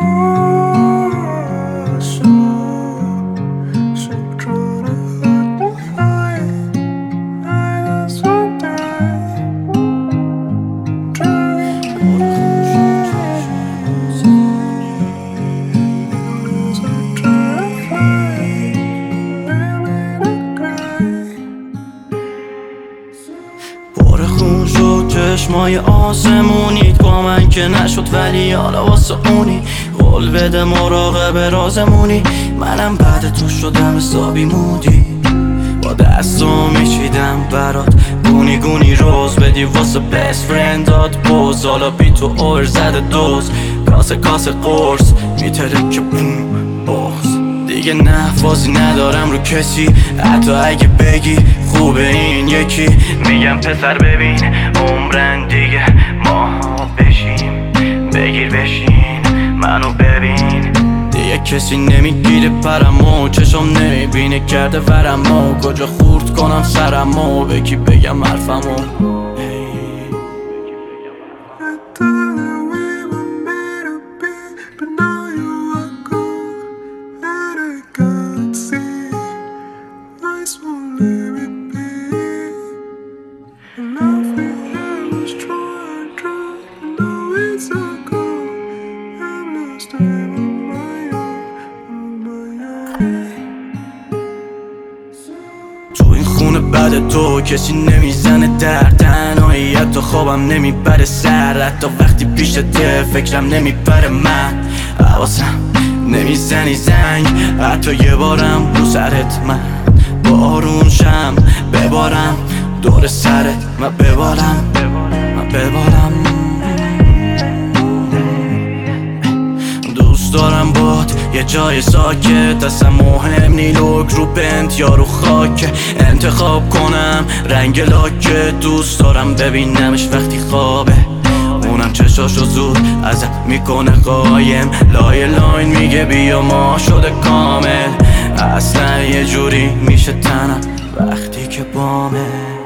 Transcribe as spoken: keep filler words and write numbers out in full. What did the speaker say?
پر خون شد چشمای آسمونیت با من که نشد، ولی حالا واسه اونی قول بده مراقب رازمونی. منم بعد تو شدم حسابی مودی، با دستو میچیدم برات گونی گونی روز بدی واسه بست فرندات بوز. حالا بی تو اور زده دوز، کاسه کاسه قرص میتره که بوم باز. دیگه نفاذی ندارم رو کسی، حتی اگه بگی خوبه این یکی. میگم پسر ببین عمرن دیگه ما بشیم، بگیر بشین منو ببین. دیگه کسی نمیگیره پرمو، چشم نمیبینه کرده ورمو. کجا خورد کنم سرمو، به کی بگم حرفمو. تو این خونه بعد تو کسی نمیزنه در تنهاییت، تو خوابم نمیبره سر. حتی وقتی پیشته فکرم نمیبره من، حواسم نمیزنی زنگ. حتی یه بارم رو سرت من با آرون شم ببارم دور سرت، من ببارم من ببارم. دوست دارم باد یه جای ساکت، اصلا مهم نی لوک رو بنت یا رو خاک. انتخاب کنم رنگ لاکت، دوست دارم ببینمش وقتی خوابه. اونم چشاشو زود ازت میکنه قایم، لای لاین میگه بیا ما شده کامل. اصلا یه جوری میشه تنم وقتی که بامه.